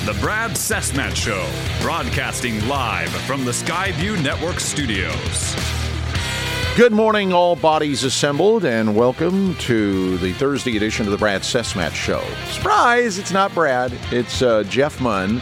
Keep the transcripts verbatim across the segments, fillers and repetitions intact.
The Brad Cessmat Show, broadcasting live from the Skyview Network studios. Good morning, all bodies assembled, and welcome to the Thursday edition of the Brad Cessmat Show. Surprise, it's not Brad, it's uh, Jeff Munn,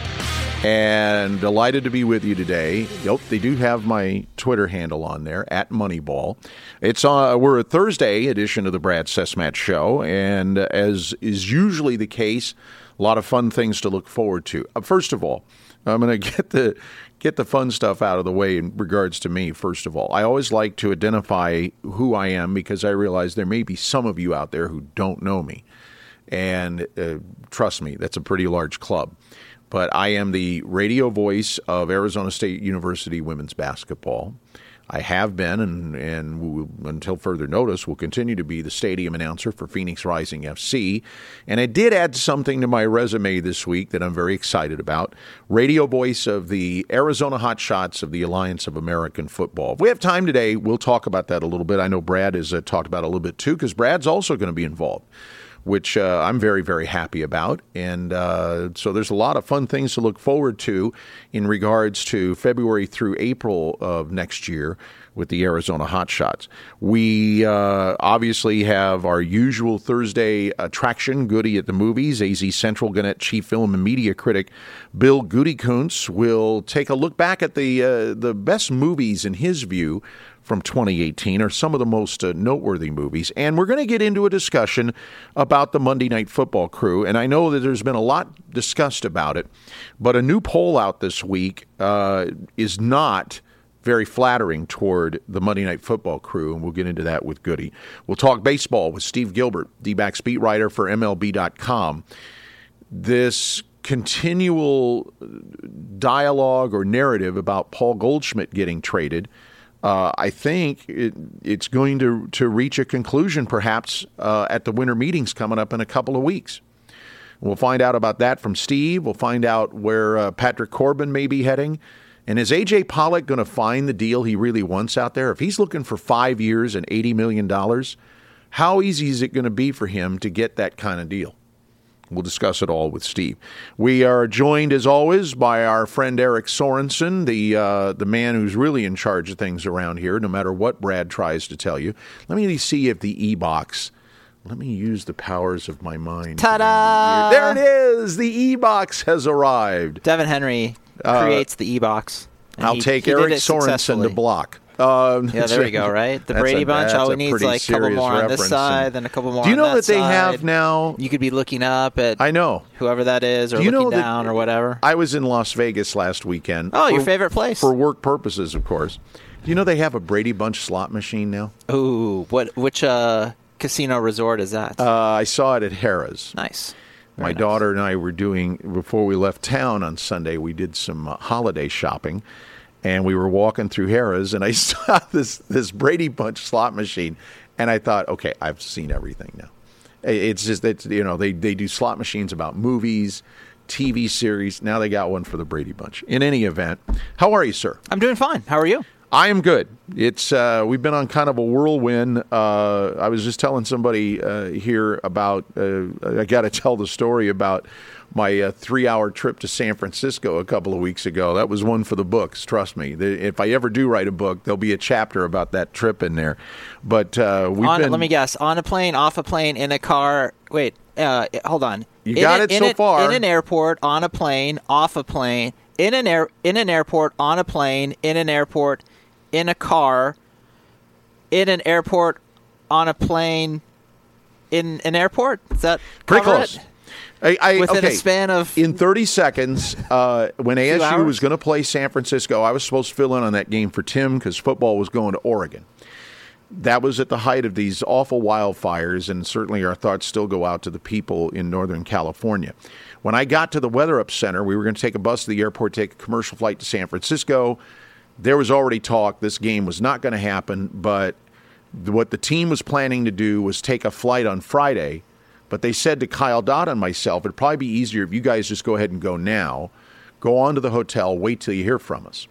and delighted to be with you today. Yep, they do have my Twitter handle on there, at Moneyball. It's uh, we're a Thursday edition of the Brad Cessmat Show, and as is usually the case, a lot of fun things to look forward to. Uh, first of all, I'm going to get the get the fun stuff out of the way in regards to me, first of all. I always like to identify who I am because I realize there may be some of you out there who don't know me. And uh, trust me, that's a pretty large club. But I am the radio voice of Arizona State University women's basketball. I have been, and, and will, until further notice, will continue to be the stadium announcer for Phoenix Rising F C. And I did add something to my resume this week that I'm very excited about. Radio voice of the Arizona Hotshots of the Alliance of American Football. If we have time today, we'll talk about that a little bit. I know Brad has uh, talked about it a little bit too, because Brad's also going to be involved, which uh, I'm very, very happy about. And uh, so there's a lot of fun things to look forward to in regards to February through April of next year with the Arizona Hotshots. We uh, obviously have our usual Thursday attraction, Goody at the Movies. A Z Central Gannett chief film and media critic Bill Goody Kuntz will take a look back at the uh, the best movies in his view from twenty eighteen, are some of the most uh, noteworthy movies. And we're going to get into a discussion about the Monday Night Football crew. And I know that there's been a lot discussed about it, but a new poll out this week uh, is not very flattering toward the Monday Night Football crew, and we'll get into that with Goody. We'll talk baseball with Steve Gilbert, D-backs beat writer for M L B dot com. This continual dialogue or narrative about Paul Goldschmidt getting traded, Uh, I think it, it's going to, to reach a conclusion perhaps uh, at the winter meetings coming up in a couple of weeks. We'll find out about that from Steve. We'll find out where uh, Patrick Corbin may be heading. And is A J Pollock going to find the deal he really wants out there? If he's looking for five years and eighty million dollars, how easy is it going to be for him to get that kind of deal? We'll discuss it all with Steve. We are joined, as always, by our friend Eric Sorensen, the uh, the man who's really in charge of things around here, no matter what Brad tries to tell you. Let me see if the e-box, let me use the powers of my mind. Ta-da! There it is! The e-box has arrived. Devin Henry creates uh, the e-box. I'll he, take he Eric Sorensen to block. Um, yeah, there we go, right? The Brady a, Bunch, all we need is like a couple more on this side, then a couple more on that side. Do you know that, that they have now? You could be looking up at I know. whoever that is, or Do you looking know down, or whatever. I was in Las Vegas last weekend. Oh, for, your favorite place. For work purposes, of course. Do you know they have a Brady Bunch slot machine now? Ooh, what? Which uh, casino resort is that? Uh, I saw it at Harrah's. Nice. Very My nice. daughter and I were doing, before we left town on Sunday, we did some uh, holiday shopping. And we were walking through Harrah's, and I saw this this Brady Bunch slot machine, and I thought, okay, I've seen everything now. It's just that, you know, they, they do slot machines about movies, T V series. Now they got one for the Brady Bunch. In any event, how are you, sir? I'm doing fine. How are you? I am good. It's uh, we've been on kind of a whirlwind. Uh, I was just telling somebody uh, here about, uh, I got to tell the story about my uh, three-hour trip to San Francisco a couple of weeks ago. That was one for the books, trust me. If I ever do write a book, there'll be a chapter about that trip in there. But uh, we've on, been... Let me guess. On a plane, off a plane, in a car. Wait, uh, hold on. You in got a, it in so a, far. In an airport, on a plane, off a plane, in an air, in an airport, on a plane, in an airport, in a car, in an airport, on a plane, in an airport? Is that pretty cover close? It? I, I, Within okay. a span of... In thirty seconds, uh, when A S U was going to play San Francisco, I was supposed to fill in on that game for Tim because football was going to Oregon. That was at the height of these awful wildfires, and certainly our thoughts still go out to the people in Northern California. When I got to the Weather Up Center, we were going to take a bus to the airport, take a commercial flight to San Francisco. There was already talk this game was not going to happen, but what the team was planning to do was take a flight on Friday. But they said to Kyle Dodd and myself, it'd probably be easier if you guys just go ahead and go now, go on to the hotel, wait till you hear from us.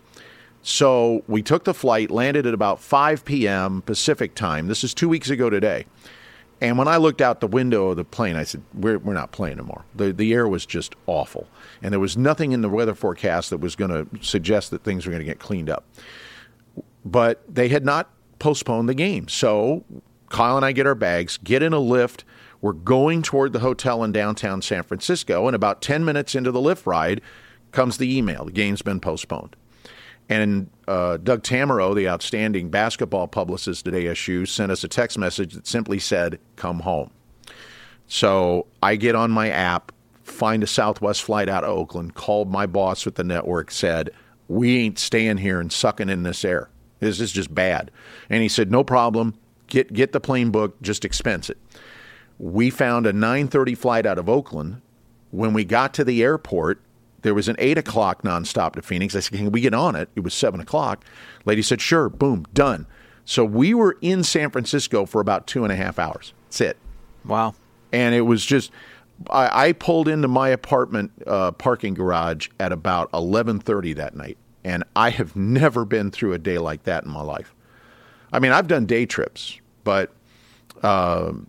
So we took the flight, landed at about five p.m. Pacific time. This is two weeks ago today. And when I looked out the window of the plane, I said, we're, we're not playing tomorrow. The, the air was just awful. And there was nothing in the weather forecast that was going to suggest that things were going to get cleaned up. But they had not postponed the game. So Kyle and I get our bags, get in a lift. We're going toward the hotel in downtown San Francisco. And about ten minutes into the lift ride comes the email. The game's been postponed. And uh, Doug Tamaro, the outstanding basketball publicist at A S U, sent us a text message that simply said, come home. So I get on my app, find a Southwest flight out of Oakland, called my boss at the network, said, we ain't staying here and sucking in this air. This is just bad. And he said, no problem. Get, get the plane booked. Just expense it. We found a nine thirty flight out of Oakland. When we got to the airport, there was an eight o'clock nonstop to Phoenix. I said, can we get on it? It was seven o'clock. Lady said, sure. Boom, done. So we were in San Francisco for about two and a half hours. That's it. Wow. And it was just, I, I pulled into my apartment uh, parking garage at about eleven thirty that night. And I have never been through a day like that in my life. I mean, I've done day trips, but um,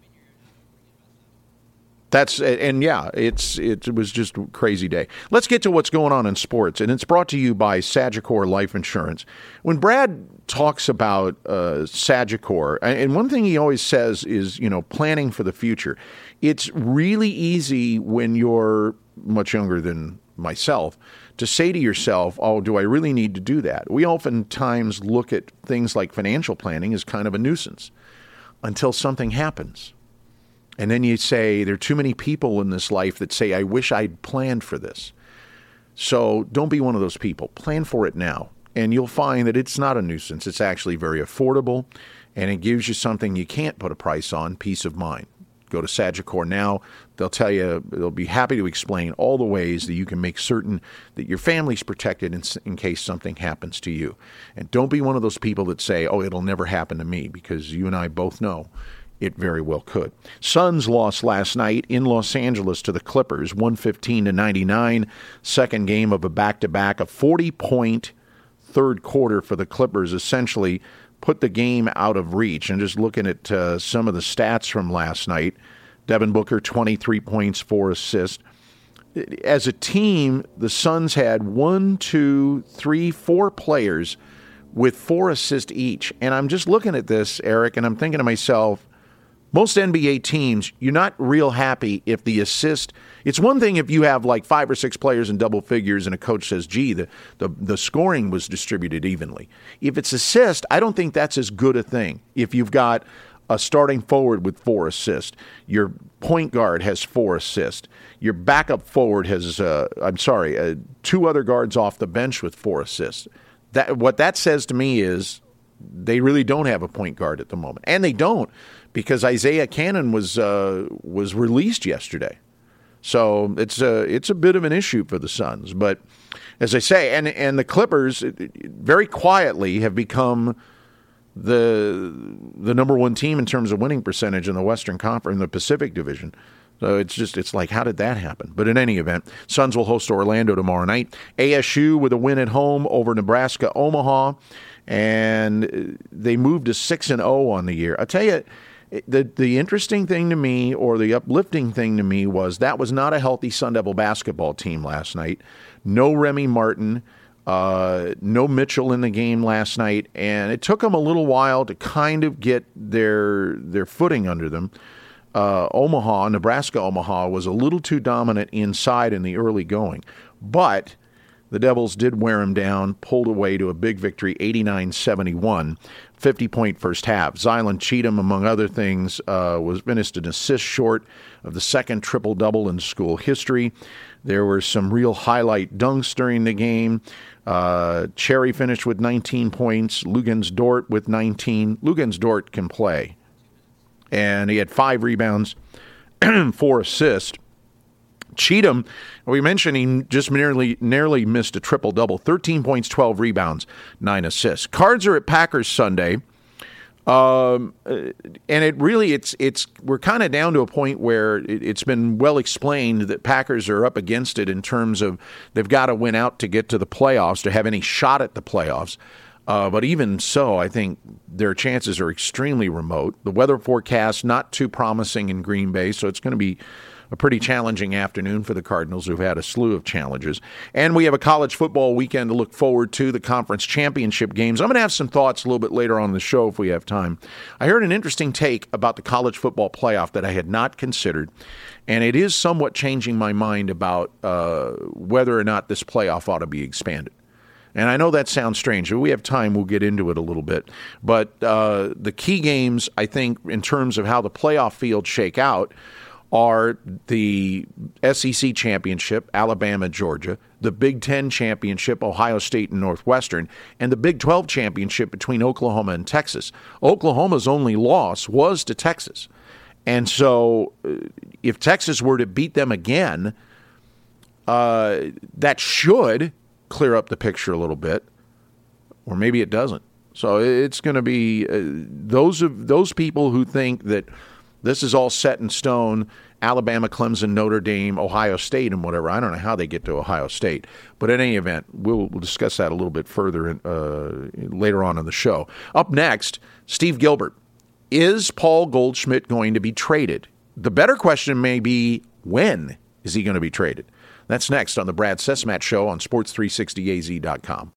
That's and yeah, it's it was just a crazy day. Let's get to what's going on in sports, and it's brought to you by Sagicor Life Insurance. When Brad talks about uh, Sagicor, and one thing he always says is, you know, planning for the future. It's really easy when you're much younger than myself to say to yourself, oh, do I really need to do that? We oftentimes look at things like financial planning as kind of a nuisance until something happens. And then you say, there are too many people in this life that say, I wish I'd planned for this. So don't be one of those people. Plan for it now. And you'll find that it's not a nuisance. It's actually very affordable. And it gives you something you can't put a price on, peace of mind. Go to Sagicor now. They'll tell you, they'll be happy to explain all the ways that you can make certain that your family's protected in, in case something happens to you. And don't be one of those people that say, oh, it'll never happen to me, because you and I both know it very well could. Suns lost last night in Los Angeles to the Clippers, one fifteen to ninety-nine. Second game of a back-to-back, a forty-point third quarter for the Clippers, essentially put the game out of reach. And just looking at uh, some of the stats from last night, Devin Booker, twenty-three points, four assists. As a team, the Suns had one, two, three, four players with four assists each. And I'm just looking at this, Eric, and I'm thinking to myself, most N B A teams, you're not real happy if the assist. It's one thing if you have like five or six players in double figures and a coach says, gee, the, the, the scoring was distributed evenly. If it's assist, I don't think that's as good a thing. If you've got a starting forward with four assists, your point guard has four assists, your backup forward has, uh, I'm sorry, uh, two other guards off the bench with four assists. That what that says to me is they really don't have a point guard at the moment. And they don't, because Isaiah Cannon was uh, was released yesterday. So it's a, it's a bit of an issue for the Suns. But as I say, and, and the Clippers very quietly have become the the number one team in terms of winning percentage in the Western Conference, in the Pacific Division. So it's just, it's like, how did that happen? But in any event, Suns will host Orlando tomorrow night. A S U with a win at home over Nebraska Omaha. And they moved to six and oh on the year. I tell you, the the interesting thing to me, or the uplifting thing to me, was that was not a healthy Sun Devil basketball team last night. No Remy Martin, uh, no Mitchell in the game last night, and it took them a little while to kind of get their their footing under them. Uh, Omaha, Nebraska Omaha, was a little too dominant inside in the early going, but the Devils did wear him down, pulled away to a big victory, eighty-nine seventy-one, fifty-point first half. Zylan Cheatham, among other things, uh, was finished an assist short of the second triple-double in school history. There were some real highlight dunks during the game. Uh, Cherry finished with nineteen points. Lugens Dort with nineteen. Lugens Dort can play. And he had five rebounds, four assists. Cheatham, we mentioned he just nearly nearly missed a triple-double, thirteen points, twelve rebounds, nine assists. Cards are at Packers Sunday, um, and it really, it's it's we're kind of down to a point where it, it's been well explained that Packers are up against it in terms of they've got to win out to get to the playoffs, to have any shot at the playoffs. Uh, but even so, I think their chances are extremely remote. The weather forecast not too promising in Green Bay, so it's going to be a pretty challenging afternoon for the Cardinals, who've had a slew of challenges. And we have a college football weekend to look forward to, the conference championship games. I'm going to have some thoughts a little bit later on in the show if we have time. I heard an interesting take about the college football playoff that I had not considered, and it is somewhat changing my mind about uh, whether or not this playoff ought to be expanded. And I know that sounds strange. If we have time, we'll get into it a little bit. But uh, the key games, I think, in terms of how the playoff fields shake out, are the S E C championship, Alabama, Georgia, the Big Ten championship, Ohio State and Northwestern, and the Big twelve championship between Oklahoma and Texas. Oklahoma's only loss was to Texas. And so if Texas were to beat them again, uh, that should clear up the picture a little bit, or maybe it doesn't. So it's going to be uh, those of those people who think that this is all set in stone, Alabama, Clemson, Notre Dame, Ohio State, and whatever. I don't know how they get to Ohio State. But in any event, we'll, we'll discuss that a little bit further in, uh, later on in the show. Up next, Steve Gilbert. Is Paul Goldschmidt going to be traded? The better question may be, when is he going to be traded? That's next on the Brad Sesmat Show on sports three sixty A Z dot com.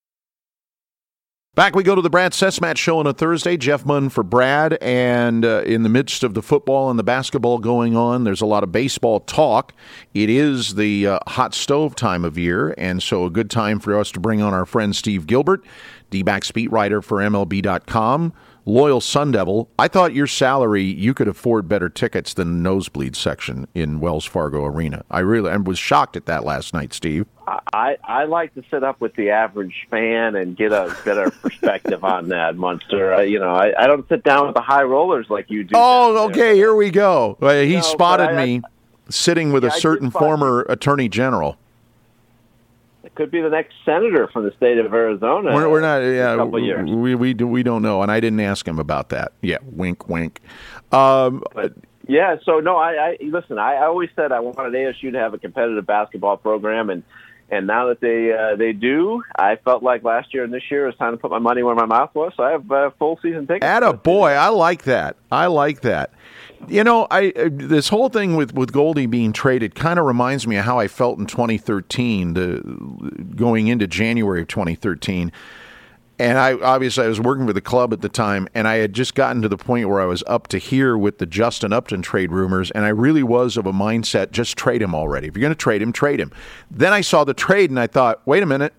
Back we go to the Brad Sesmat Show on a Thursday. Jeff Munn for Brad, and uh, in the midst of the football and the basketball going on, there's a lot of baseball talk. It is the uh, hot stove time of year, and so a good time for us to bring on our friend Steve Gilbert, D-backs beat writer for M L B dot com, loyal Sun Devil. I thought your salary, you could afford better tickets than the nosebleed section in Wells Fargo Arena. I really I was shocked at that last night, Steve. I, I like to sit up with the average fan and get a better perspective on that, Munster. Uh, you know, I, I don't sit down with the high rollers like you do. Oh, okay, here we go. Well, he no, spotted I, me sitting with yeah, a certain former attorney general. It could be the next senator from the state of Arizona. We're, we're not. Yeah, in a couple of years. we we do, we don't know, and I didn't ask him about that. Yeah, wink, wink. Um, but, yeah. So no, I, I listen. I, I always said I wanted A S U to have a competitive basketball program, and and now that they uh, they do, I felt like last year and this year it was time to put my money where my mouth was. So I have uh, full season tickets. Atta boy, I like that. I like that. You know, I uh, this whole thing with, with Goldie being traded kind of reminds me of how I felt in twenty thirteen, the, going into January of twenty thirteen. And I obviously I was working for the club at the time, and I had just gotten to the point where I was up to here with the Justin Upton trade rumors, and I really was of a mindset, just trade him already. If you're going to trade him, trade him. Then I saw the trade, and I thought, wait a minute.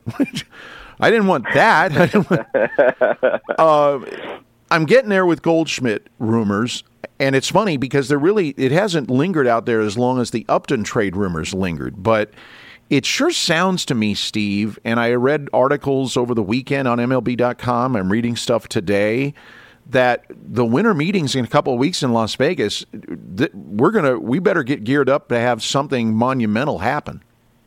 I didn't want that. I didn't want... uh, I'm getting there with Goldschmidt rumors. And it's funny because there really it hasn't lingered out there as long as the Upton trade rumors lingered. But it sure sounds to me, Steve, and I read articles over the weekend on M L B dot com. I'm reading stuff today that the winter meetings in a couple of weeks in Las Vegas, we're gonna we better get geared up to have something monumental happen.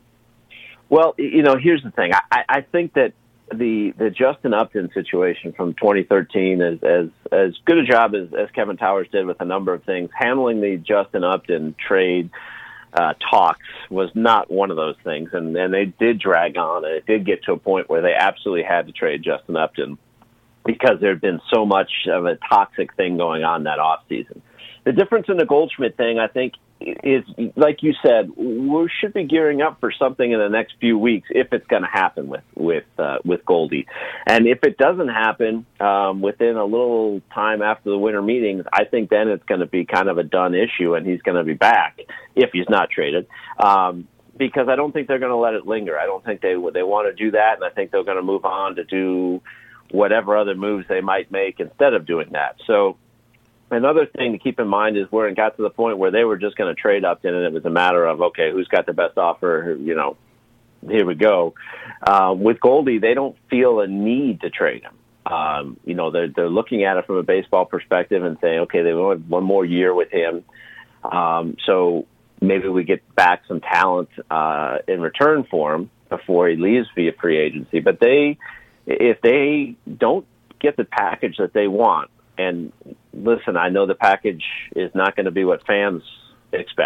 Well, you know, here's the thing. I, I think that the the Justin Upton situation from twenty thirteen, as as as good a job as, as Kevin Towers did with a number of things, handling the Justin Upton trade uh, talks was not one of those things, and and they did drag on, and it did get to a point where they absolutely had to trade Justin Upton because there had been so much of a toxic thing going on that offseason. The difference in the Goldschmidt thing, I think, is, like you said, we should be gearing up for something in the next few weeks if it's going to happen with with uh, with Goldie. And if it doesn't happen um, within a little time after the winter meetings, I think then it's going to be kind of a done issue, and he's going to be back if he's not traded. Um, because I don't think they're going to let it linger. I don't think they they want to do that, and I think they're going to move on to do whatever other moves they might make instead of doing that. So. Another thing to keep in mind is where it got to the point where they were just going to trade Upton, and it was a matter of, okay, who's got the best offer? You know, here we go. Uh, with Goldie, they don't feel a need to trade him. Um, you know, they're, they're looking at it from a baseball perspective and saying, okay, they want one more year with him. Um, so maybe we get back some talent uh, in return for him before he leaves via free agency. But they, if they don't get the package that they want, and listen, I know the package is not going to be what fans expect,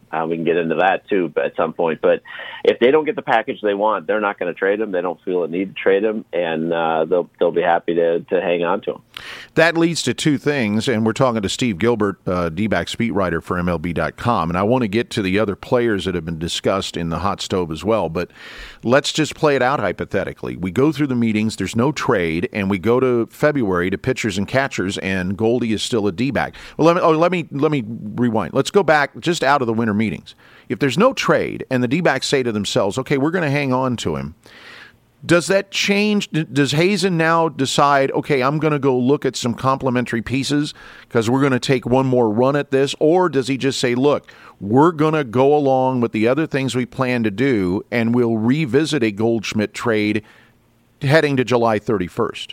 Uh, we can get into that, too, at some point. But if they don't get the package they want, they're not going to trade him. They don't feel a need to trade him, and uh, they'll they'll be happy to, to hang on to him. That leads to two things, and we're talking to Steve Gilbert, uh, D-backs beat writer for M L B dot com, and I want to get to the other players that have been discussed in the hot stove as well, but let's just play it out hypothetically. We go through the meetings, there's no trade, and we go to February to pitchers and catchers, and Goldie is still a D-back. Well, let me, oh, let me, let me rewind. Let's go back just out of the winter meetings. If there's no trade and the D-backs say to themselves, okay, we're going to hang on to him, does that change? Does Hazen now decide, okay, I'm going to go look at some complementary pieces because we're going to take one more run at this? Or does he just say, look, we're going to go along with the other things we plan to do and we'll revisit a Goldschmidt trade heading to July thirty-first?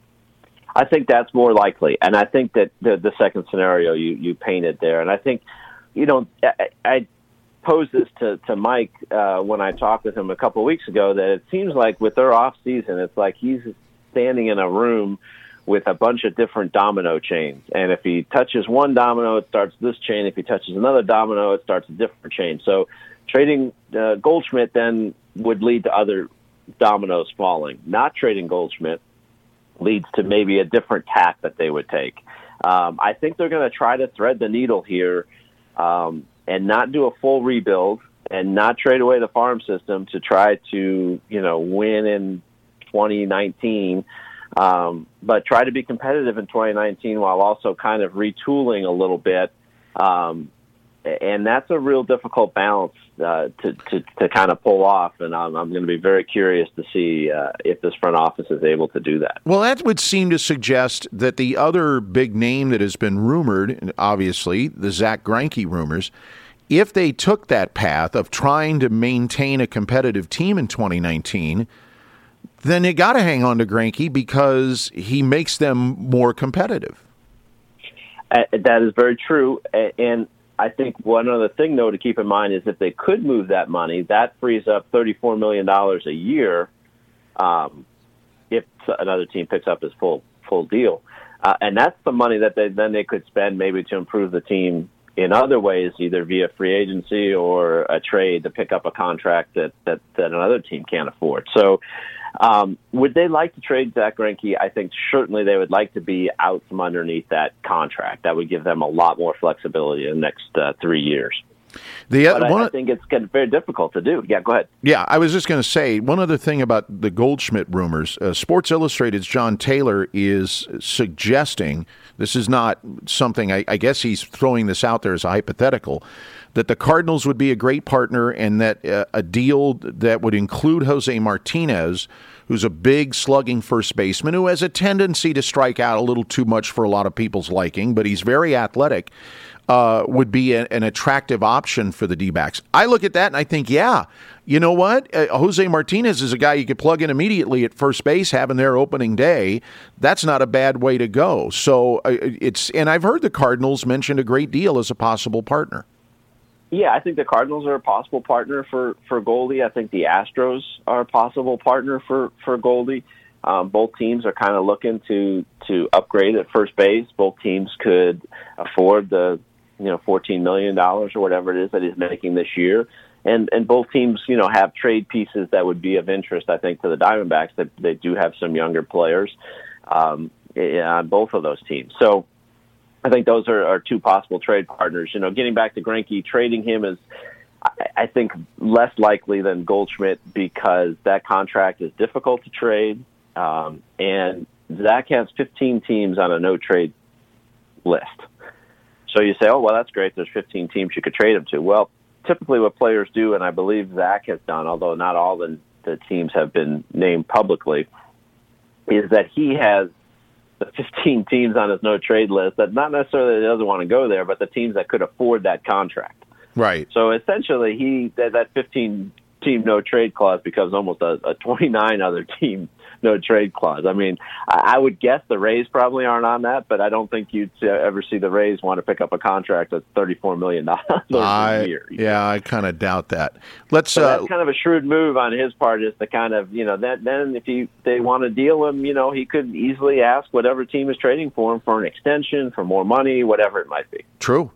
I think that's more likely. And I think that the, the second scenario you, you painted there, and I think, you know, I, I posed this to, to Mike uh, when I talked with him a couple of weeks ago, that it seems like with their off season, it's like he's standing in a room with a bunch of different domino chains. And if he touches one domino, it starts this chain. If he touches another domino, it starts a different chain. So trading uh, Goldschmidt then would lead to other dominoes falling. Not trading Goldschmidt leads to maybe a different tack that they would take. Um, I think they're going to try to thread the needle here um, and not do a full rebuild and not trade away the farm system to try to, you know, win in twenty nineteen, um, but try to be competitive in twenty nineteen while also kind of retooling a little bit. Um, and that's a real difficult balance uh, to, to, to kind of pull off. And I'm, I'm going to be very curious to see uh, if this front office is able to do that. Well, that would seem to suggest that the other big name that has been rumored, obviously, the Zach Greinke rumors, if they took that path of trying to maintain a competitive team in twenty nineteen, then you got to hang on to Greinke because he makes them more competitive. Uh, that is very true. And I think one other thing, though, to keep in mind is if they could move that money, that frees up thirty-four million dollars a year um, if another team picks up his full full deal. Uh, and that's the money that they, then they could spend maybe to improve the team in other ways, either via free agency or a trade to pick up a contract that, that, that another team can't afford. So um, would they like to trade Zach Greinke? I think certainly they would like to be out from underneath that contract. That would give them a lot more flexibility in the next uh, three years. The, uh, but I, one, I think it's very difficult to do. Yeah, go ahead. Yeah, I was just going to say, one other thing about the Goldschmidt rumors. Uh, Sports Illustrated's John Taylor is suggesting, this is not something, I, I guess he's throwing this out there as a hypothetical, that the Cardinals would be a great partner and that uh, a deal that would include Jose Martinez, who's a big slugging first baseman who has a tendency to strike out a little too much for a lot of people's liking, but he's very athletic, uh, would be a, an attractive option for the D-backs. I look at that and I think, yeah, you know what? Uh, Jose Martinez is a guy you could plug in immediately at first base, having their opening day. That's not a bad way to go. So uh, it's, and I've heard the Cardinals mentioned a great deal as a possible partner. Yeah, I think the Cardinals are a possible partner for, for Goldie. I think the Astros are a possible partner for, for Goldie. Um, both teams are kind of looking to, to upgrade at first base. Both teams could afford the, you know, fourteen million dollars or whatever it is that he's making this year. And and both teams, you know, have trade pieces that would be of interest, I think, to the Diamondbacks. That they do have some younger players um, on both of those teams. So I think those are, are two possible trade partners. You know, getting back to Greinke, trading him is, I, I think, less likely than Goldschmidt because that contract is difficult to trade. Um, and Zach has fifteen teams on a no-trade list. So you say, oh, well, that's great. There's fifteen teams you could trade him to. Well, typically what players do, and I believe Zach has done, although not all the, the teams have been named publicly, is that he has the fifteen teams on his no-trade list that not necessarily that he doesn't want to go there, but the teams that could afford that contract. Right. So essentially, he that, that fifteen-team no-trade clause becomes almost a, a twenty-nine other team no-trade clause. I mean, I would guess the Rays probably aren't on that, but I don't think you'd ever see the Rays want to pick up a contract that's thirty-four million dollars a year. Yeah, I kind of doubt that. Let's. So uh, that's kind of a shrewd move on his part, is to kind of, you know, that then if he, they want to deal him, you know, he could easily ask whatever team is trading for him for an extension, for more money, whatever it might be. True.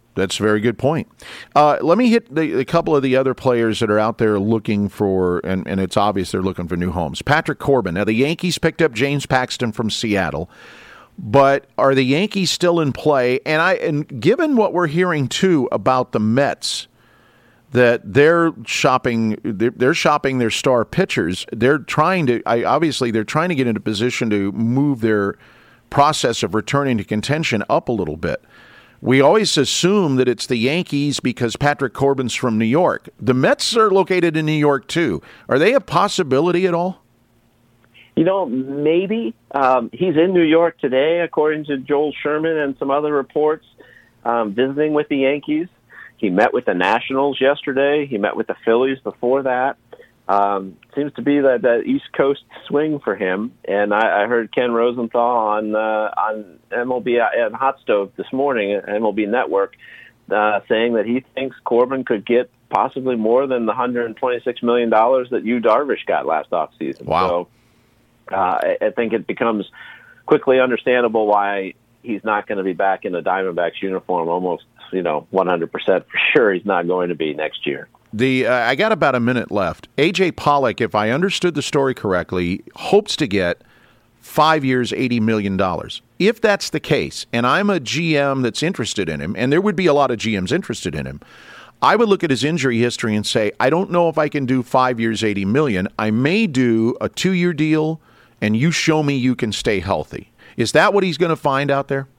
That's a very good point. Uh, let me hit the, a couple of the other players that are out there looking for, and, and it's obvious they're looking for new homes. Patrick Corbin. Now, the Yankees picked up James Paxton from Seattle, but are the Yankees still in play? And I, and given what we're hearing, too, about the Mets, that they're shopping, they're, they're shopping their star pitchers. They're trying to, I, obviously, they're trying to get into position to move their process of returning to contention up a little bit. We always assume that it's the Yankees because Patrick Corbin's from New York. The Mets are located in New York, too. Are they a possibility at all? You know, maybe. Um, he's in New York today, according to Joel Sherman and some other reports, um, visiting with the Yankees. He met with the Nationals yesterday. He met with the Phillies before that. Um, seems to be that, that East Coast swing for him. And I, I heard Ken Rosenthal on uh, on M L B and Hot Stove this morning at M L B Network uh, saying that he thinks Corbin could get possibly more than the one hundred twenty-six million dollars that Yu Darvish got last offseason. Wow. So uh, I, I think it becomes quickly understandable why he's not going to be back in the Diamondbacks uniform almost, you know, one hundred percent for sure he's not going to be next year. The uh, I got about a minute left. A J Pollock, if I understood the story correctly, hopes to get five years, eighty million dollars. If that's the case, and I'm a G M that's interested in him, and there would be a lot of G Ms interested in him, I would look at his injury history and say, I don't know if I can do five years, eighty million dollars. I may do a two-year deal, and you show me you can stay healthy. Is that what he's going to find out there?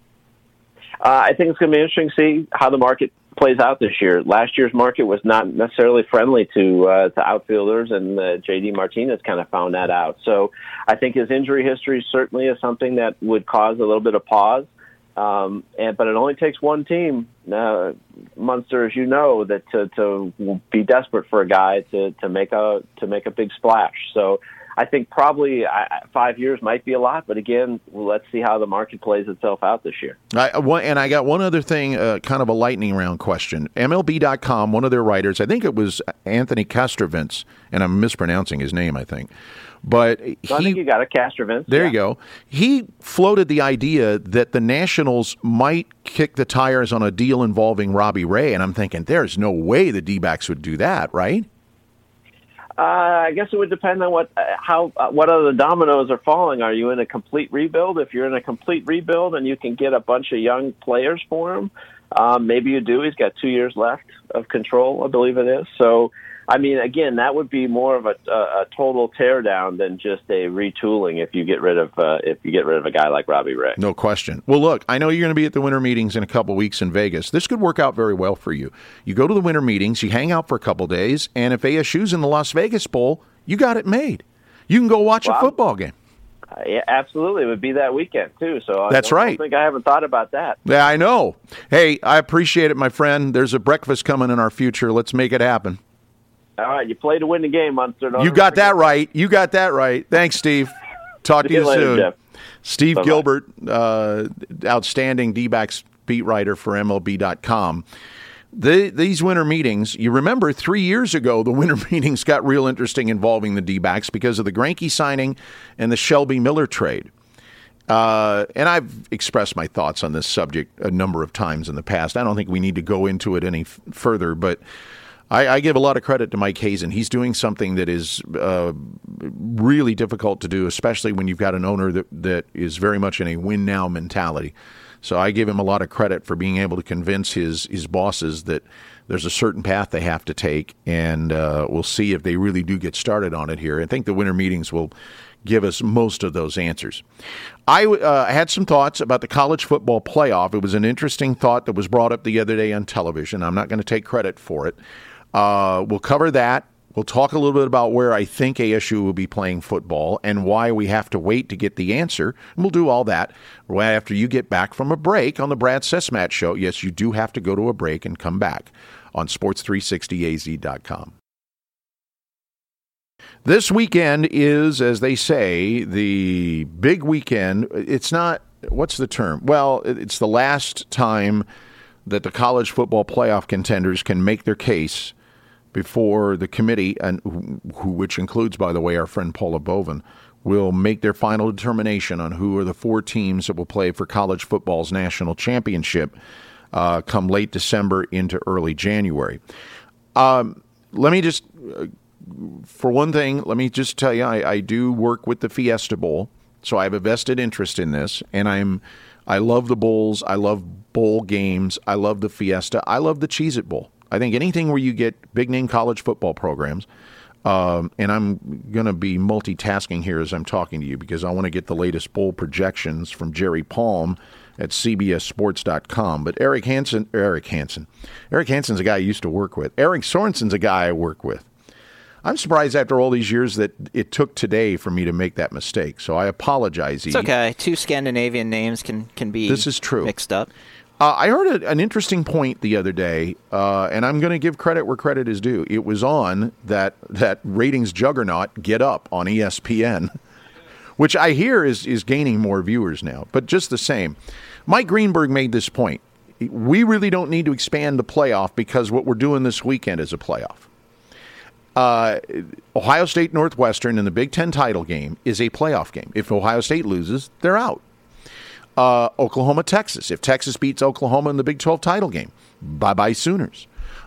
Uh, I think it's going to be interesting to see how the market plays out this year. Last year's market was not necessarily friendly to uh, to outfielders, and uh, J D Martinez kind of found that out. So I think his injury history certainly is something that would cause a little bit of pause. Um, and but it only takes one team, uh, Munster, as you know, that to, to be desperate for a guy to, to make a to make a big splash. So I think probably I, five years might be a lot, but again, let's see how the market plays itself out this year. I, one, and I got one other thing, uh, kind of a lightning round question. M L B dot com, one of their writers, I think it was Anthony Castrovince, and I'm mispronouncing his name, I think. But he, I think you got it, Castrovince. There yeah. you go. He floated the idea that the Nationals might kick the tires on a deal involving Robbie Ray, and I'm thinking, there's no way the D-backs would do that, right? Uh, I guess it would depend on what uh, how uh, what other dominoes are falling. Are you in a complete rebuild? If you're in a complete rebuild and you can get a bunch of young players for him, um, maybe you do. He's got two years left of control, I believe it is. So, I mean, again, that would be more of a, a, a total teardown than just a retooling if you get rid of uh, if you get rid of a guy like Robbie Ray. No question. Well, look, I know you're going to be at the winter meetings in a couple weeks in Vegas. This could work out very well for you. You go to the winter meetings, you hang out for a couple days, and if A S U's in the Las Vegas Bowl, you got it made. You can go watch well, a football game. Uh, yeah, absolutely. It would be that weekend, too. So I That's don't, right. I don't think I haven't thought about that. Yeah, I know. Hey, I appreciate it, my friend. There's a breakfast coming in our future. Let's make it happen. All right, you play to win the game, Munster. Don't You got that right. You got that right. Thanks, Steve. Talk to you later, soon. Jeff. Steve Bye-bye. Gilbert, uh, outstanding D-backs beat writer for M L B dot com. The, these winter meetings, you remember three years ago, the winter meetings got real interesting involving the D-backs because of the Greinke signing and the Shelby Miller trade. Uh, and I've expressed my thoughts on this subject a number of times in the past. I don't think we need to go into it any f- further, but I, I give a lot of credit to Mike Hazen. He's doing something that is uh, really difficult to do, especially when you've got an owner that, that is very much in a win-now mentality. So I give him a lot of credit for being able to convince his, his bosses that there's a certain path they have to take, and uh, we'll see if they really do get started on it here. I think the winter meetings will give us most of those answers. I uh, had some thoughts about the college football playoff. It was an interesting thought that was brought up the other day on television. I'm not going to take credit for it. Uh, we'll cover that. We'll talk a little bit about where I think A S U will be playing football and why we have to wait to get the answer. And we'll do all that right after you get back from a break on the Brad Sesmat Show. Yes, you do have to go to a break and come back on sports three sixty A Z dot com. This weekend is, as they say, the big weekend. It's not, what's the term? Well, it's the last time that the college football playoff contenders can make their case before the committee, and who, which includes, by the way, our friend Paula Bovin, will make their final determination on who are the four teams that will play for college football's national championship uh, come late December into early January. Um, let me just, uh, for one thing, let me just tell you, I, I do work with the Fiesta Bowl, so I have a vested interest in this, and I'm I love the bowls. I love bowl games. I love the Fiesta. I love the Cheez-It Bowl. I think anything where you get big-name college football programs, um, and I'm going to be multitasking here as I'm talking to you because I want to get the latest bowl projections from Jerry Palm at C B S Sports dot com. But Eric Hansen, Eric Hansen, Eric Hansen's a guy I used to work with. Eric Sorensen's a guy I work with. I'm surprised after all these years that it took today for me to make that mistake. So I apologize. It's okay. Two Scandinavian names can, can be this is true. mixed up. Uh, I heard a, an interesting point the other day, uh, and I'm going to give credit where credit is due. It was on that that ratings juggernaut, Get Up, on E S P N, which I hear is, is gaining more viewers now. But just the same, Mike Greenberg made this point. We really don't need to expand the playoff because what we're doing this weekend is a playoff. Uh, Ohio State Northwestern in the Big Ten title game is a playoff game. If Ohio State loses, they're out. Uh, Oklahoma, Texas. If Texas beats Oklahoma in the Big twelve title game, bye-bye Sooners.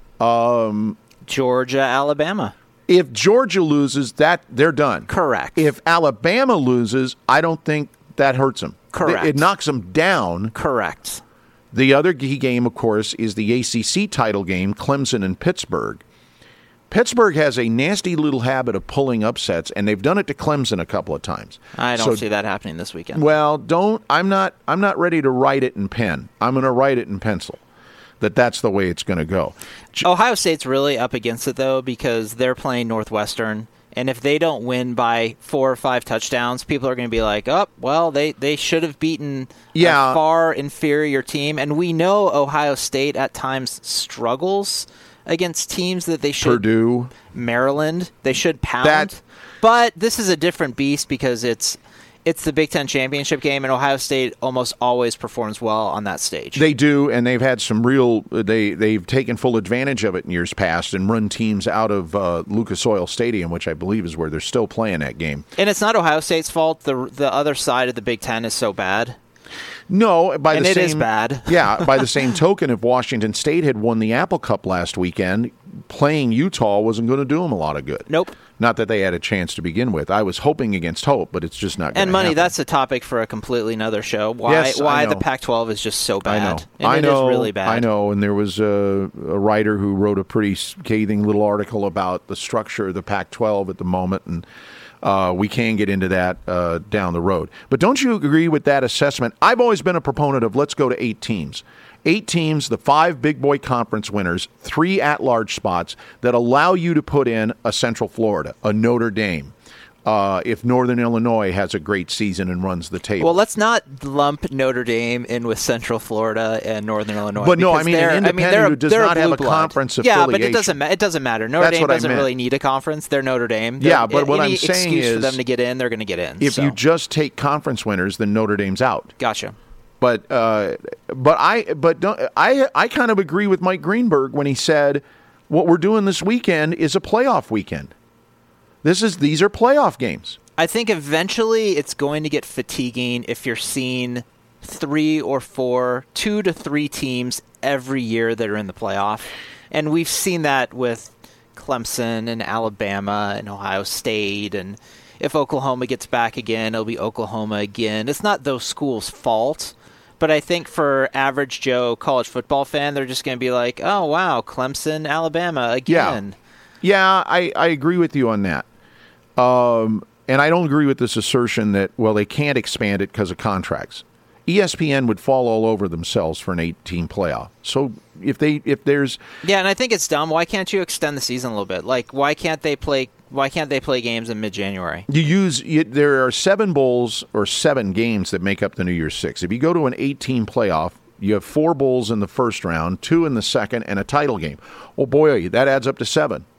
Um, Georgia, Alabama. If Georgia loses, that they're done. Correct. If Alabama loses, I don't think that hurts them. Correct. It, it knocks them down. Correct. The other key game, of course, is the A C C title game, Clemson and Pittsburgh. Pittsburgh has a nasty little habit of pulling upsets, and they've done it to Clemson a couple of times. I don't so, see that happening this weekend. Well, don't. I'm not. I'm not ready to write it in pen. I'm going to write it in pencil. That that's the way it's going to go. Ohio State's really up against it though because they're playing Northwestern, and if they don't win by four or five touchdowns, people are going to be like, "Oh, well, they they should have beaten yeah. a far inferior team." And we know Ohio State at times struggles against teams that they should Purdue, Maryland, they should pound. That, but this is a different beast because it's it's the Big Ten championship game, and Ohio State almost always performs well on that stage. They do, and they've had some real. They they've taken full advantage of it in years past and run teams out of uh, Lucas Oil Stadium, which I believe is where they're still playing that game. And it's not Ohio State's fault. the The other side of the Big Ten is so bad. No, by and the it same is bad. yeah, by the same token, if Washington State had won the Apple Cup last weekend, playing Utah wasn't going to do them a lot of good. Nope. Not that they had a chance to begin with. I was hoping against hope, but it's just not going to And money, happen. that's a topic for a completely another show. Why Yes, I why know. the Pac twelve is just so bad. I know. And I it know. is really bad. I know. And there was a, a writer who wrote a pretty scathing little article about the structure of the Pac twelve at the moment, and uh, we can get into that uh, down the road. But don't you agree with that assessment? I've always been a proponent of let's go to eight teams. Eight teams, the five big boy conference winners, three at-large spots that allow you to put in a Central Florida, a Notre Dame, uh, if Northern Illinois has a great season and runs the table. Well, let's not lump Notre Dame in with Central Florida and Northern Illinois. But no, I because mean an they're- independent they're, who does they're not have a blue blood. conference Yeah, affiliation. but it doesn't. ma- It doesn't matter. Notre That's Dame what I doesn't meant. really need a conference. They're Notre Dame. They're, Yeah, but what any I'm saying excuse is for them to get in, they're going to get in. If so. you just take conference winners, then Notre Dame's out. Gotcha. But uh, but I but don't, I I kind of agree with Mike Greenberg when he said what we're doing this weekend is a playoff weekend. This is these are playoff games. I think eventually it's going to get fatiguing if you're seeing three or four, two to three teams every year that are in the playoff. And we've seen that with Clemson and Alabama and Ohio State. And if Oklahoma gets back again, it'll be Oklahoma again. It's not those schools' fault. But I think for average Joe college football fan, they're just going to be like, oh, wow, Clemson, Alabama again. Yeah, I, I agree with you on that. Um, and I don't agree with this assertion that, well, they can't expand it because of contracts. E S P N would fall all over themselves for an eight-team playoff. So if they if there's yeah, and I think it's dumb. Why can't you extend the season a little bit? Like, why can't they play? Why can't they play games in mid-January? You use you, there are seven bowls or seven games that make up the New Year's Six. If you go to an eight-team playoff, you have four bowls in the first round, two in the second, and a title game. Oh boy, that adds up to seven.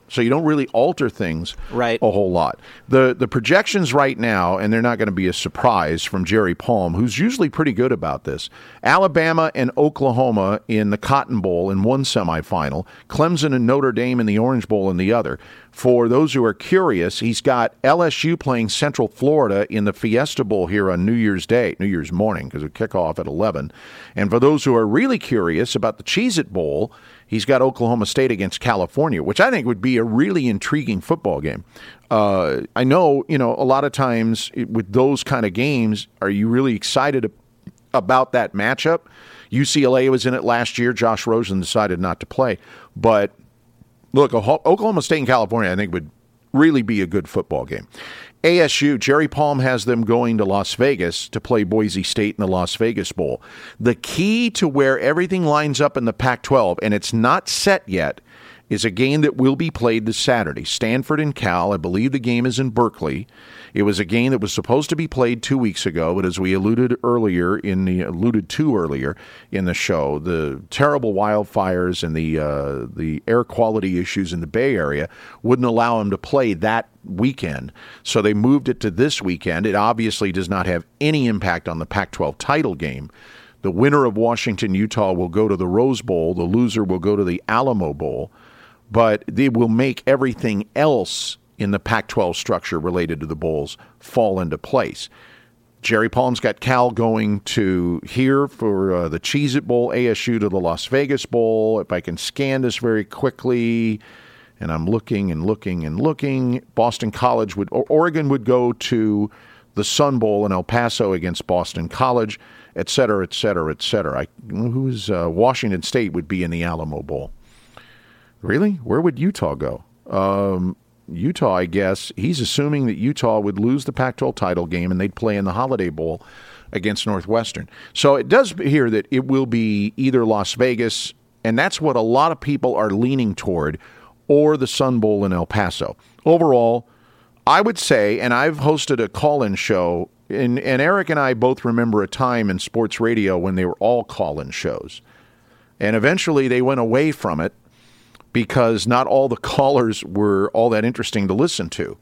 So you don't really alter things right. a whole lot. The the projections right now, and they're not going to be a surprise from Jerry Palm, who's usually pretty good about this. Alabama and Oklahoma in the Cotton Bowl in one semifinal, Clemson and Notre Dame in the Orange Bowl in the other. For those who are curious, he's got L S U playing Central Florida in the Fiesta Bowl here on New Year's Day, New Year's morning, because it kick off at eleven. And for those who are really curious about the Cheez-It Bowl, he's got Oklahoma State against California, which I think would be a really intriguing football game. Uh, I know, you know, a lot of times it, with those kind of games, are you really excited about that matchup? U C L A was in it last year. Josh Rosen decided not to play. But look, Oklahoma State and California, I think, would really be a good football game. A S U, Jerry Palm has them going to Las Vegas to play Boise State in the Las Vegas Bowl. The key to where everything lines up in the Pac twelve, and it's not set yet, is a game that will be played this Saturday. Stanford and Cal, I believe the game is in Berkeley. It was a game that was supposed to be played two weeks ago, but as we alluded earlier in the alluded to earlier in the show, the terrible wildfires and the uh, the air quality issues in the Bay Area wouldn't allow him to play that weekend. So they moved it to this weekend. It obviously does not have any impact on the Pac twelve title game. The winner of Washington-Utah will go to the Rose Bowl. The loser will go to the Alamo Bowl. But they will make everything else in the Pac twelve structure related to the bowls fall into place. Jerry Palm's got Cal going to here for uh, the Cheez-It Bowl, A S U to the Las Vegas Bowl. If I can scan this very quickly, and I'm looking and looking and looking, Boston College would, or Oregon would go to the Sun Bowl in El Paso against Boston College, et cetera, et cetera, et cetera. I, who's uh, Washington State would be in the Alamo Bowl. Really? Where would Utah go? Um, Utah, I guess, he's assuming that Utah would lose the Pac twelve title game and they'd play in the Holiday Bowl against Northwestern. So it does appear that it will be either Las Vegas, and that's what a lot of people are leaning toward, or the Sun Bowl in El Paso. Overall, I would say, and I've hosted a call-in show, and, and Eric and I both remember a time in sports radio when they were all call-in shows. And eventually they went away from it, because not all the callers were all that interesting to listen to.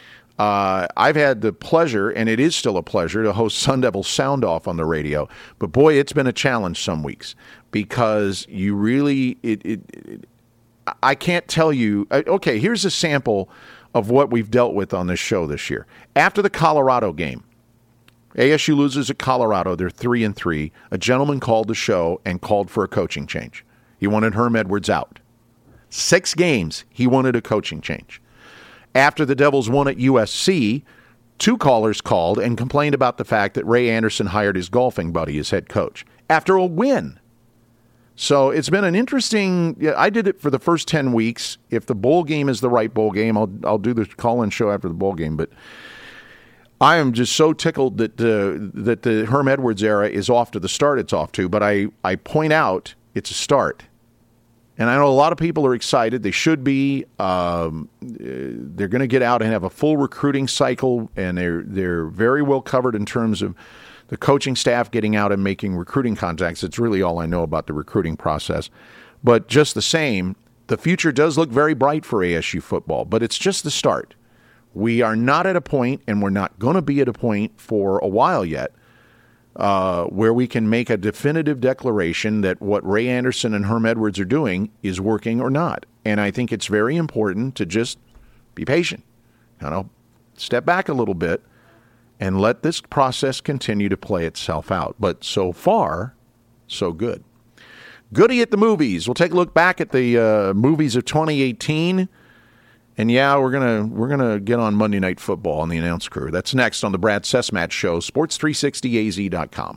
Uh, I've had the pleasure, and it is still a pleasure, to host Sun Devil Sound Off on the radio. But boy, it's been a challenge some weeks, because you really, it, it, it, I can't tell you. Okay, here's a sample of what we've dealt with on this show this year. After the Colorado game, A S U loses at Colorado. They're three and three. A gentleman called the show and called for a coaching change. He wanted Herm Edwards out. Six games, he wanted a coaching change. After the Devils won at U S C, two callers called and complained about the fact that Ray Anderson hired his golfing buddy as head coach after a win. So it's been an interesting, yeah, I did it for the first ten weeks. If the bowl game is the right bowl game, I'll I'll do the call-in show after the bowl game. But I am just so tickled that the, that the Herm Edwards era is off to the start it's off to. But I, I point out it's a start. And I know a lot of people are excited. They should be. Um, they're going to get out and have a full recruiting cycle, and they're they're very well covered in terms of the coaching staff getting out and making recruiting contacts. It's really all I know about the recruiting process. But just the same, the future does look very bright for A S U football, but it's just the start. We are not at a point, and we're not going to be at a point for a while yet, Uh, where we can make a definitive declaration that what Ray Anderson and Herm Edwards are doing is working or not. And I think it's very important to just be patient, kind of step back a little bit, and let this process continue to play itself out. But so far, so good. Goody at the movies. We'll take a look back at the uh, movies of twenty eighteen. And yeah, we're gonna we're gonna get on Monday Night Football on the announce crew. That's next on the Brad Sesmatch Show, sports three sixty A Z dot com.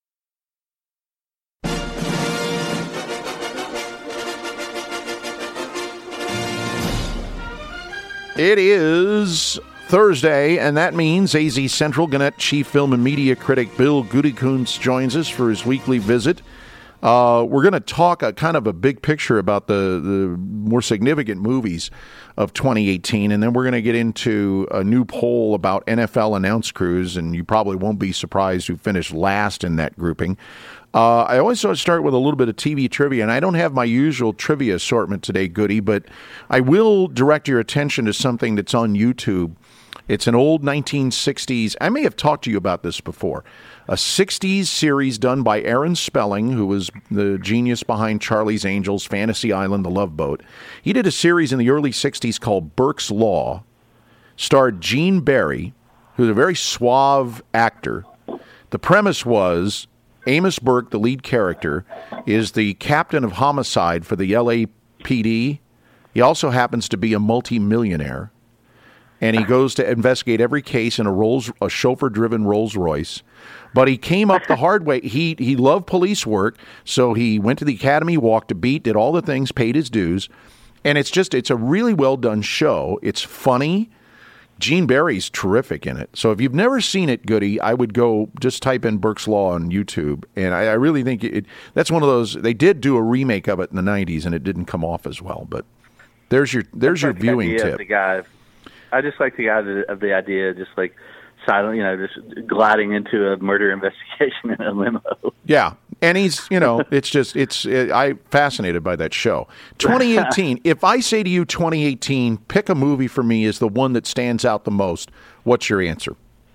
It is Thursday, and that means A Z Central Gannett chief film and media critic Bill Gutekunst joins us for his weekly visit. Uh, we're going to talk a kind of a big picture about the, the more significant movies of twenty eighteen, and then we're going to get into a new poll about N F L announce crews, and you probably won't be surprised who finished last in that grouping. Uh, I always sort of start with a little bit of T V trivia, and I don't have my usual trivia assortment today, Goody, but I will direct your attention to something that's on YouTube. It's an old nineteen sixties, I may have talked to you about this before, a sixties series done by Aaron Spelling, who was the genius behind Charlie's Angels, Fantasy Island, The Love Boat. He did a series in the early sixties called Burke's Law, starred Gene Barry, who's a very suave actor. The premise was Amos Burke, the lead character, is the captain of homicide for the L A P D. He also happens to be a multimillionaire. And he goes to investigate every case in a Rolls, a chauffeur-driven Rolls Royce. But he came up the hard way. He he loved police work, so he went to the academy, walked a beat, did all the things, paid his dues. And it's just, it's a really well-done show. It's funny. Gene Barry's terrific in it. So if you've never seen it, Goody, I would go just type in Burke's Law on YouTube. And I, I really think it, that's one of those, they did do a remake of it in the nineties, and it didn't come off as well. But there's your there's your viewing tip. The guy. I just like the idea of the idea, just like silent, you know, just gliding into a murder investigation in a limo. Yeah, and he's, you know, it's just, it's, it, I'm fascinated by that show. twenty eighteen, if I say to you twenty eighteen, pick a movie for me as the one that stands out the most, what's your answer?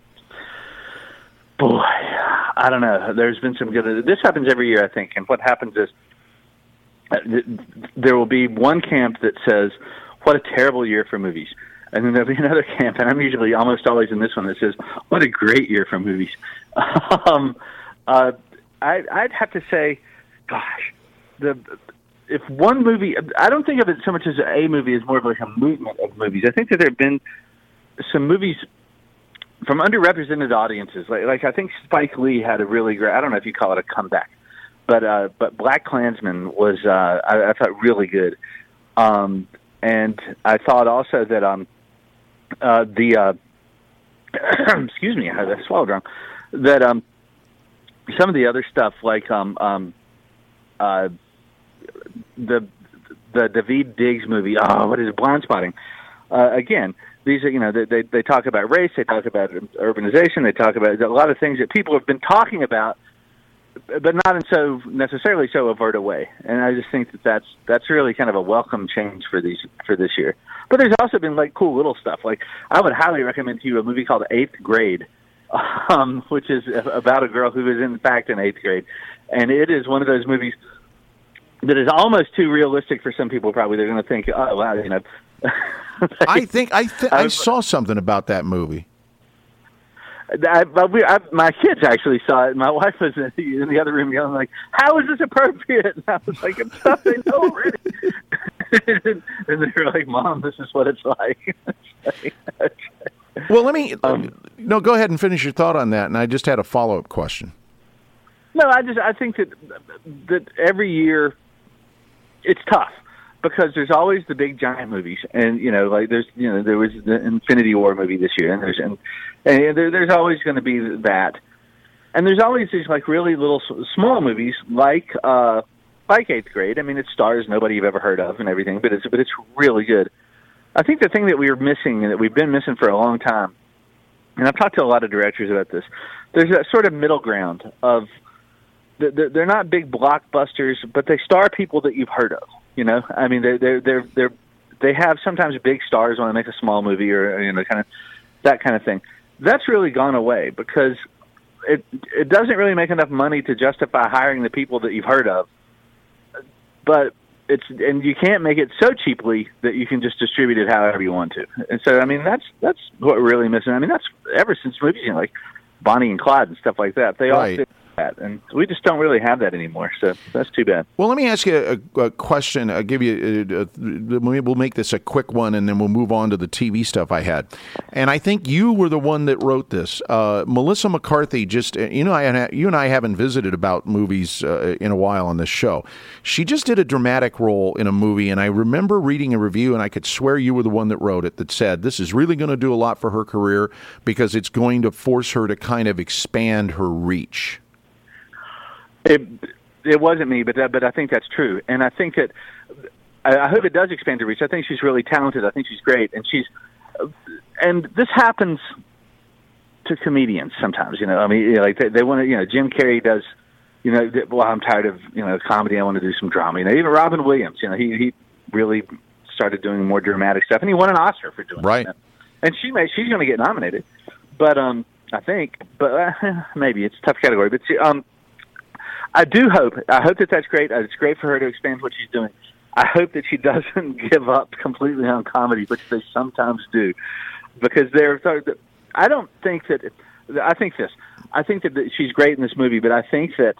Boy, I don't know. There's been some good, this happens every year, I think, and what happens is uh, there will be one camp that says, what a terrible year for movies. And then there'll be another camp, and I'm usually almost always in this one, that says, what a great year for movies. um, uh, I, I'd have to say, gosh, the if one movie, I don't think of it so much as a movie as more of like a movement of movies. I think that there have been some movies from underrepresented audiences. Like, like I think Spike Lee had a really great, I don't know if you call it a comeback, but uh, but Black Klansman was, uh, I, I thought, really good. Um, and I thought also that um, uh, the, uh, excuse me, I swallowed wrong, that um, some of the other stuff like um, um, uh, the the Daveed Diggs movie, oh, what is it, Blind Spotting? Uh, again, these are, you know, they, they they talk about race, they talk about urbanization, they talk about a lot of things that people have been talking about, but not in so necessarily so overt a way. And I just think that that's that's really kind of a welcome change for these for this year. But there's also been like cool little stuff. Like I would highly recommend to you a movie called Eighth Grade, um, which is about a girl who is in fact in eighth grade, and it is one of those movies that is almost too realistic for some people. Probably they're going to think, oh wow, you know. I think I th- I saw something about that movie. I, we, I, my kids actually saw it. My wife was in the, in the other room yelling, like, how is this appropriate? And I was like, it's stuff they know already. and, and they were like, Mom, this is what it's like. Well, let me, um, no, go ahead and finish your thought on that. And I just had a follow-up question. No, I just, I think that, that every year it's tough. Because there's always the big giant movies, and you know, like there's, you know, there was the Infinity War movie this year, and there's and, and there, there's always going to be that, and there's always these like really little small movies, like uh, like Eighth Grade. I mean, it stars nobody you've ever heard of and everything, but it's but it's really good. I think the thing that we are missing and that we've been missing for a long time, and I've talked to a lot of directors about this, there's that sort of middle ground of they're not big blockbusters, but they star people that you've heard of. You know, I mean, they they they they they have sometimes big stars when they make a small movie or you know, kind of that kind of thing. That's really gone away because it it doesn't really make enough money to justify hiring the people that you've heard of. But it's and you can't make it so cheaply that you can just distribute it however you want to. And so, I mean, that's that's what we're really missing. I mean, that's ever since movies, you know, like Bonnie and Clyde and stuff like that. They right. all did that, and we just don't really have that anymore. So that's too bad. Well, let me ask you a, a question. I'll give you. A, a, we'll make this a quick one, and then we'll move on to the T V stuff I had. And I think you were the one that wrote this. Uh, Melissa McCarthy. Just you know, I, you and I haven't visited about movies uh, in a while on this show. She just did a dramatic role in a movie, and I remember reading a review, and I could swear you were the one that wrote it. That said, this is really going to do a lot for her career because it's going to force her to kind of expand her reach. It it wasn't me, but that, but I think that's true, and I think that I, I hope it does expand her reach. I think she's really talented. I think she's great, and she's and this happens to comedians sometimes. You know, I mean, you know, like they, they want to. You know, Jim Carrey does. you know, that, well, I'm tired of, you know, comedy. I want to do some drama. You know, even Robin Williams, you know, he, he really started doing more dramatic stuff, and he won an Oscar for doing right. that. And she may, she's going to get nominated, but um, I think, but uh, maybe it's a tough category. But she, um, I do hope, I hope that that's great. It's great for her to expand what she's doing. I hope that she doesn't give up completely on comedy, which they sometimes do, because they're. I don't think that. I think this. I think that she's great in this movie, but I think that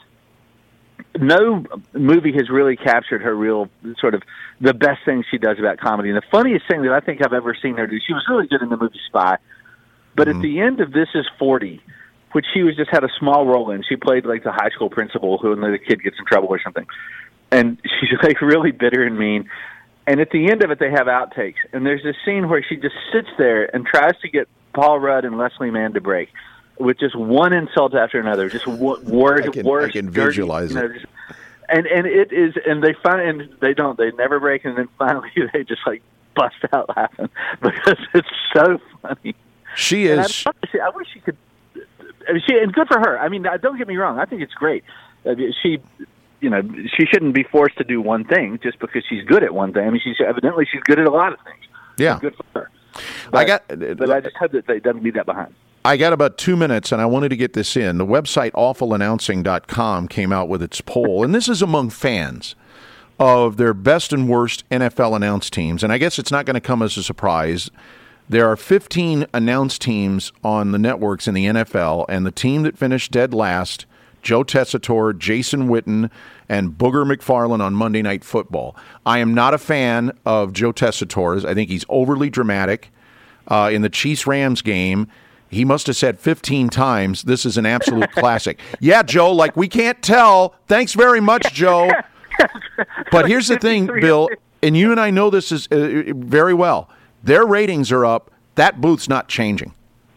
no movie has really captured her real sort of the best thing she does about comedy. And the funniest thing that I think I've ever seen her do, she was really good in the movie Spy, but mm-hmm. at the end of This Is forty, which she was just had a small role in, she played like the high school principal who the kid gets in trouble or something. And she's like really bitter and mean. And at the end of it, they have outtakes. And there's this scene where she just sits there and tries to get Paul Rudd and Leslie Mann to break with just one insult after another, just w- worse, I can, worse. I can dirty, visualize you know, it. just, and and it is, and they find, and they don't, they never break, and then finally they just like bust out laughing because it's so funny. She and is. I, I wish she could. I mean, she and good for her. I mean, don't get me wrong. I think it's great. I mean, she. You know, she shouldn't be forced to do one thing just because she's good at one thing. I mean, she's evidently she's good at a lot of things. Yeah, good for her. But, I got, but I just hope that they doesn't leave that behind. I got about two minutes, and I wanted to get this in. The website awful announcing dot com came out with its poll, and this is among fans of their best and worst N F L announced teams. And I guess it's not going to come as a surprise. There are fifteen announced teams on the networks in the N F L, and the team that finished dead last, Joe Tessitore, Jason Witten, and Booger McFarland on Monday Night Football. I am not a fan of Joe Tessitore's. I think he's overly dramatic. Uh, in the Chiefs-Rams game, he must have said fifteen times, this is an absolute classic. Yeah, Joe, like we can't tell. Thanks very much, Joe. But here's the thing, Bill, and you and I know this is uh, very well. Their ratings are up. That booth's not changing.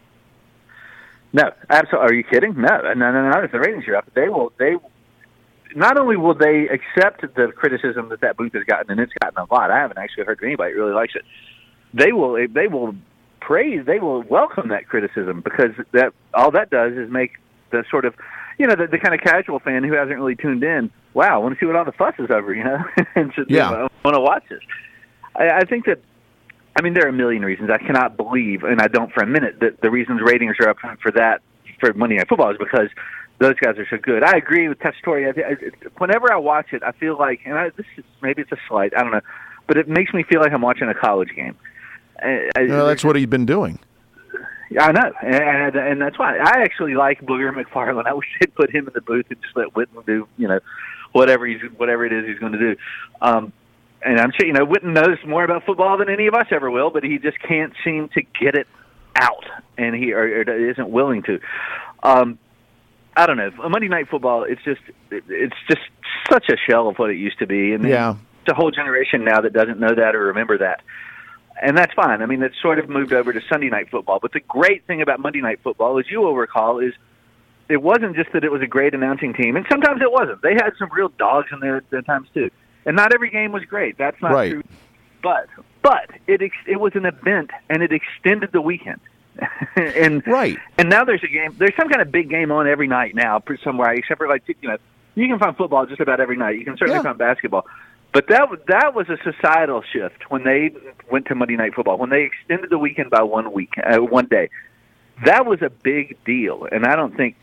No, absolutely. Are you kidding? No, no, no, no. If the ratings are up, they will. They not only will they accept the criticism that that booth has gotten, and it's gotten a lot. I haven't actually heard anybody really likes it. They will. They will praise. They will welcome that criticism because that all that does is make the sort of, you know, the, the kind of casual fan who hasn't really tuned in. Wow, I want to see what all the fuss is over, you know, and so, yeah, you know, I want to watch this. I, I think that. I mean, there are a million reasons. I cannot believe, and I don't for a minute, that the reasons ratings are up for that, for Monday Night Football, is because those guys are so good. I agree with Tessitore. I, I, whenever I watch it, I feel like, and I, this is maybe it's a slight, I don't know, but it makes me feel like I'm watching a college game. I, well, that's what he's been doing. I know, and, and that's why. I actually like Booger McFarland. I wish they'd put him in the booth and just let Witten do, you know, whatever he's whatever it is he's going to do. Um, And I'm sure, you know, Witten knows more about football than any of us ever will, but he just can't seem to get it out, and he or, or isn't willing to. Um, I don't know. Monday Night Football, it's just it's just such a shell of what it used to be, and yeah. it's a whole generation now that doesn't know that or remember that, and that's fine. I mean, it's sort of moved over to Sunday Night Football. But the great thing about Monday Night Football, as you will recall, is it wasn't just that it was a great announcing team, and sometimes it wasn't. They had some real dogs in there at times too. And not every game was great. That's not right. true. But but it ex- it was an event, and it extended the weekend. and right. And now there's a game. There's some kind of big game on every night now somewhere. Except for like you know, you can find football just about every night. You can certainly yeah. find basketball. But that that was a societal shift when they went to Monday Night Football. When they extended the weekend by one week, uh, one day, that was a big deal. And I don't think.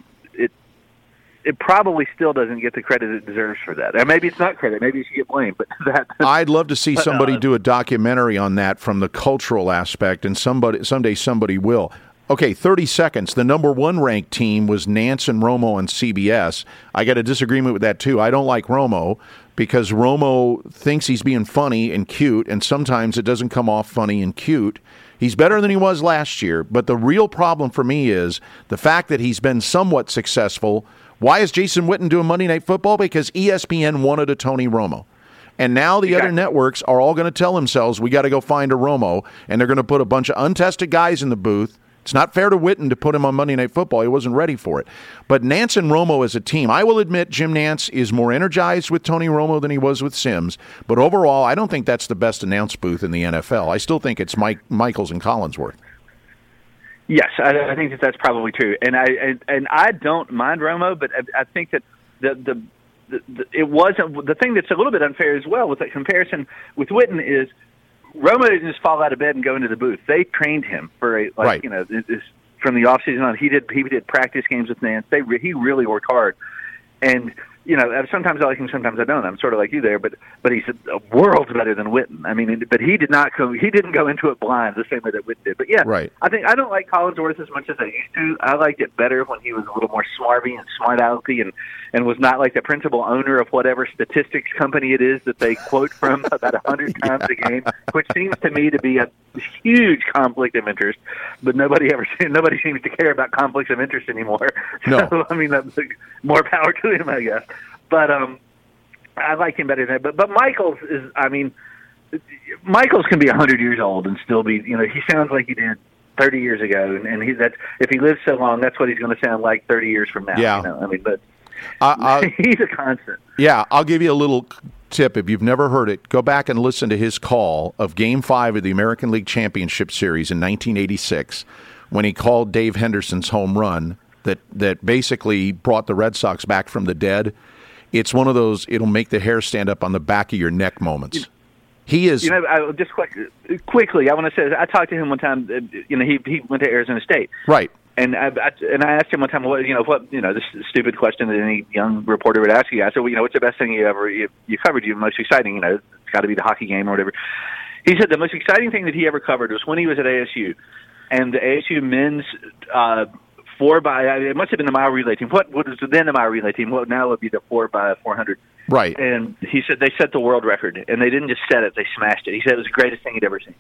It probably still doesn't get the credit it deserves for that. And maybe it's not credit. Maybe it should get blamed. But that, I'd love to see but, somebody uh, do a documentary on that from the cultural aspect, and somebody someday somebody will. Okay, thirty seconds. The number one ranked team was Nance and Romo on C B S. I got a disagreement with that, too. I don't like Romo because Romo thinks he's being funny and cute, and sometimes it doesn't come off funny and cute. He's better than he was last year, but the real problem for me is the fact that he's been somewhat successful. Why is Jason Witten doing Monday Night Football? Because E S P N wanted a Tony Romo. And now the exactly. other networks are all going to tell themselves, we got to go find a Romo, and they're going to put a bunch of untested guys in the booth. It's not fair to Witten to put him on Monday Night Football. He wasn't ready for it. But Nance and Romo as a team, I will admit Jim Nance is more energized with Tony Romo than he was with Sims. But overall, I don't think that's the best announced booth in the N F L. I still think it's Mike Michaels and Collinsworth. Yes, I, I think that that's probably true, and I and, and I don't mind Romo, but I, I think that the the, the, the it wasn't the thing that's a little bit unfair as well with that comparison with Witten is Romo didn't just fall out of bed and go into the booth. They trained him for a like right. you know this, from the off season on. He did he did practice games with Nance. They he really worked hard, and you know sometimes I like him, sometimes I don't. I'm sort of like you there, but but he's a world better than Witten. I mean, but he did not go he didn't go into it blind the same way that Witten did. But yeah, right. I think I don't like Collinsworth as much as I used to. I liked it better when he was a little more smarmy and smart alecky and and was not like the principal owner of whatever statistics company it is that they quote from about a hundred times a game, which seems to me to be a huge conflict of interest. But nobody ever nobody seems to care about conflicts of interest anymore. No. So I mean, that's more power to him, I guess. But um, I like him better than that. But but Michaels is, I mean, Michaels can be a hundred years old and still be, you know, he sounds like he did thirty years ago, and, and he that's if he lives so long, that's what he's going to sound like thirty years from now. Yeah. You know? I mean, but uh, he's a constant. Yeah, I'll give you a little tip. If you've never heard it, go back and listen to his call of Game Five of the American League Championship Series in nineteen eighty-six, when he called Dave Henderson's home run that that basically brought the Red Sox back from the dead. It's one of those it'll make the hair stand up on the back of your neck moments. He is. You know, I, just quick, quickly, I want to say I talked to him one time. You know, he he went to Arizona State, right? And I, I and I asked him one time, what you know, what you know, this stupid question that any young reporter would ask you. I said, well, you know, what's the best thing you ever you, you covered? You most exciting? You know, it's got to be the hockey game or whatever. He said the most exciting thing that he ever covered was when he was at A S U, and the A S U men's. Uh, Four by it must have been the mile relay team. What what was then the mile relay team? What now would be the four by four hundred? Right. And he said they set the world record, and they didn't just set it; they smashed it. He said it was the greatest thing he'd ever seen.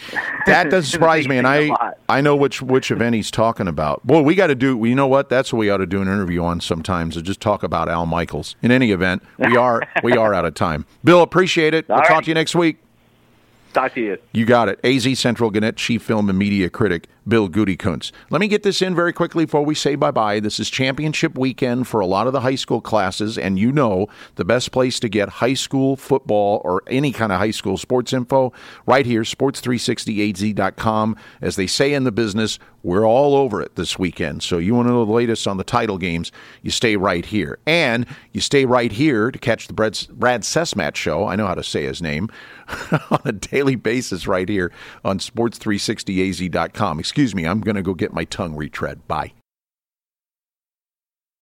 That doesn't surprise me, and I I know which which event he's talking about. Boy, we got to do. You know what? That's what we ought to do an interview on sometimes. Is just talk about Al Michaels. In any event, we are we are out of time. Bill, appreciate it. We'll All talk right. to you next week. Talk to you. You got it. A Z Central Gannett chief film and media critic Bill Gutekunst. Let me get this in very quickly before we say bye-bye. This is championship weekend for a lot of the high school classes, and you know the best place to get high school football or any kind of high school sports info right here, sports three sixty A Z dot com. As they say in the business, we're all over it this weekend. So you want to know the latest on the title games, you stay right here. And you stay right here to catch the Brad, Brad Sesmat show. I know how to say his name. On a daily basis right here on sports three sixty A Z dot com. Excuse me, I'm going to go get my tongue retread. Bye.